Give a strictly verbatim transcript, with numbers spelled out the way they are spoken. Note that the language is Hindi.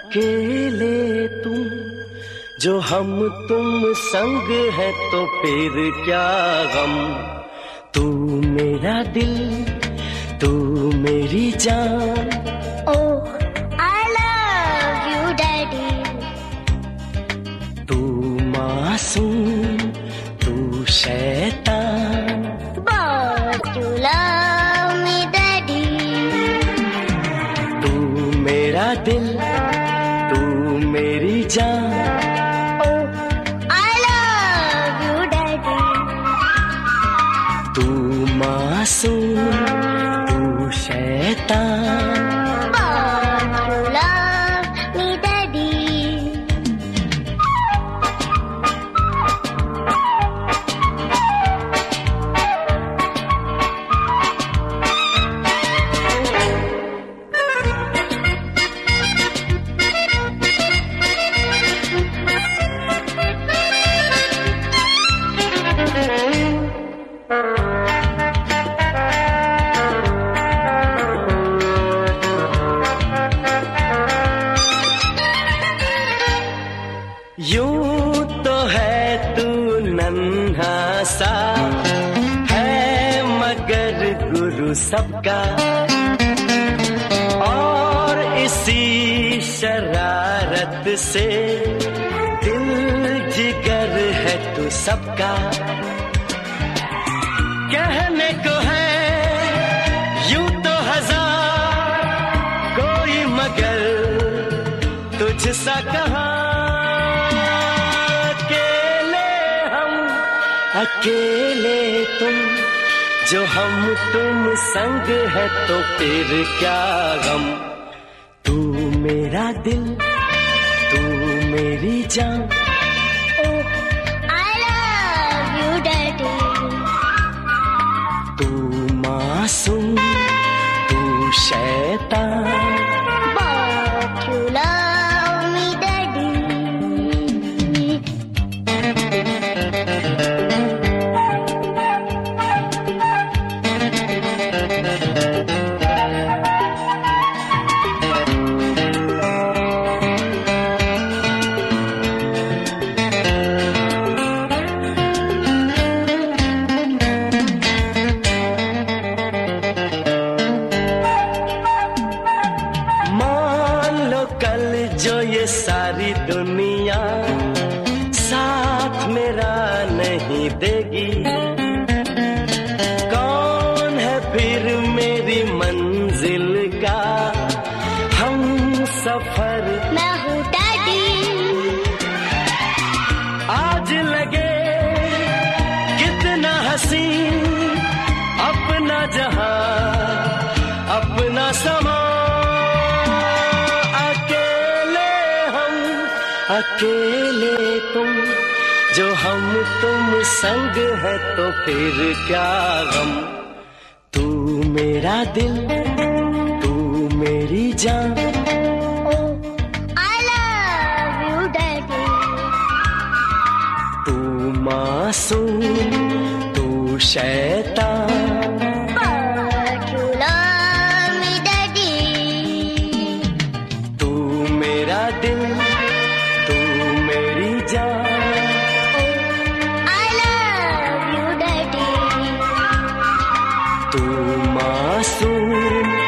अकेले तुम जो हम तुम संग है तो फिर क्या गम। तू मेरा दिल तू मेरी जान। Oh I love you daddy. तू मासूम तू शैतान। But you love me daddy. तू मेरा दिल तू मेरी जान। मासूम तू शैतान। But you love me daddy। यूं तो है तू नन्हा सा है मगर गुरु सबका, और इसी शरारत से दिल जिगर है तू सबका। कहने को है यूं तो हजार कोई मगर तुझसा कहाँ। अकेले तुम जो हम तुम संग है तो फिर क्या गम। तू मेरा दिल तू मेरी जान। Oh, I love you daddy। तू मासूम तू शैतान। But you love me daddy। जो ये सारी दुनिया साथ मेरा नहीं देगी, कौन है फिर मेरी मंजिल का हम सफर। मैं हूँ डैडी। आज लगे कितना हसीन अपना जहां अपना समा। अकेले तुम जो हम तुम संग है तो फिर क्या गम। तू मेरा दिल तू मेरी जान। Oh, I love you daddy। तू मासूम तू शैतान। But you love me daddy। तू मेरा दिल तू मेरी जान। I love you daddy। तू मासूम